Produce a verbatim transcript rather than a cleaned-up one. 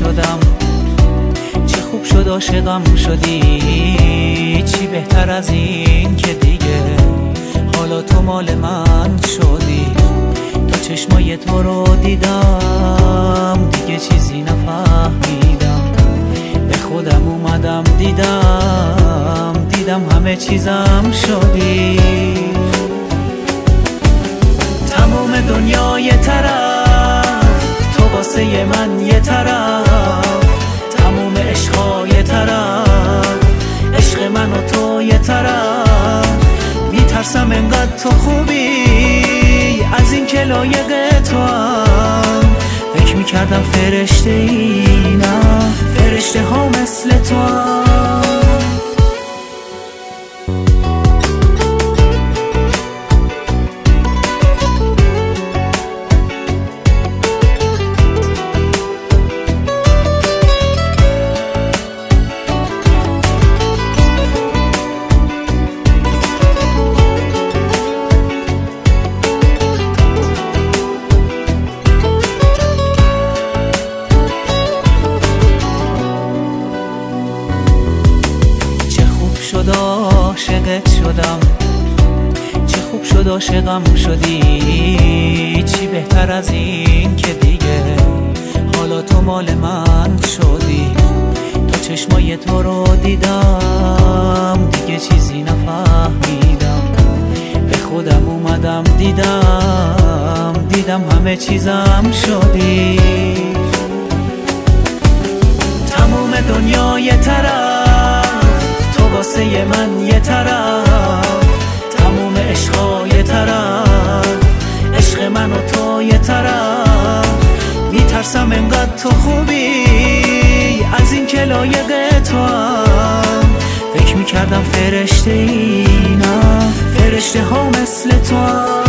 شدم، چه خوب شد عاشقم شدی. چی بهتر از این که دیگه حالا تو مال من شدی. تا چشمای تو رو دیدم دیگه چیزی نفهمیدم. به خودم اومدم دیدم دیدم همه چیزم شدی. تمام دنیا یه طرف، تو واسه من یه طرف. تمام عشقا یه طرف، عشق من و تو یه طرف. میترسم انقدر تو خوبی از این که لایق تو هم. فکر میکردم فرشته ای، نه فرشته ها مثل تو هم. شد عاشقت شدم، چه خوب شد عاشقم شدی. چی بهتر از این که دیگه حالا تو مال من شدی. تا چشمای تو رو دیدم دیگه چیزی نفهمیدم. به خودم اومدم دیدم دیدم همه چیزم شدی. تمام دنیا یه طرف، واسه من یه طرف. تموم عشقا یه طرف، عشق من و تو یه طرف. میترسم انقدر تو خوبی از این که لایق تو هم. فکر میکردم فرشته ای، نه فرشته ها مثل تو هم.